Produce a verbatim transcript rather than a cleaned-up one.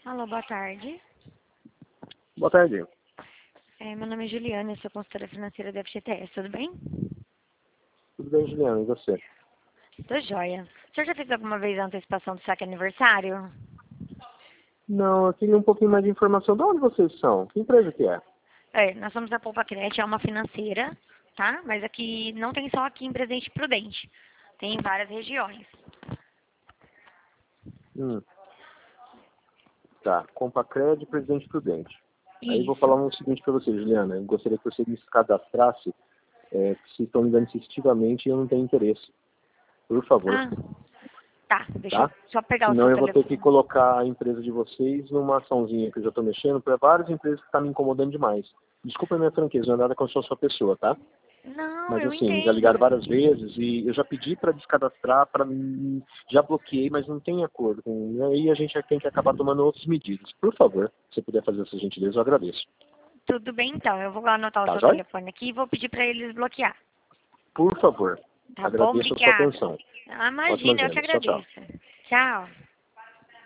Alô, boa tarde. Boa tarde. É, meu nome é Juliana, eu sou consultora financeira da F G T S, tudo bem? Tudo bem, Juliana, e você? Tô joia. O senhor já fez alguma vez a antecipação do saque aniversário? Não, eu queria um pouquinho mais de informação. De onde vocês são? Que empresa que é? É, nós somos a Poupa Cred, é uma financeira, tá? Mas aqui não tem só aqui em Presidente Prudente. Tem em várias regiões. Hum, tá. Compacred, Presidente Prudente. Aí eu vou Isso. falar o seguinte para você, Juliana. Eu gostaria que você me cadastrasse, é, que se estão me dando insistivamente e eu não tenho interesse. Por favor, Ah, tá. Deixa tá? eu só pegar o Senão seu eu vou ter que telefone. colocar a empresa de vocês numa açãozinha que eu já estou mexendo para várias empresas que estão me incomodando demais. Desculpa a minha franqueza, não é nada com a sua pessoa, tá? Não, Mas eu assim, já ligaram entendo. várias vezes e eu já pedi para descadastrar, para já bloqueei, mas não tem acordo. E aí a gente tem que acabar tomando outras medidas. Por favor, se você puder fazer essa gentileza, eu agradeço. Tudo bem, então. Eu vou anotar o Tá seu jóia? telefone aqui e vou pedir para eles bloquear. Por favor, Tá bom? agradeço a sua Obrigada. atenção. Ah, Ótimas imagina, eu que vendas. Tchau, tchau. agradeço. Tchau.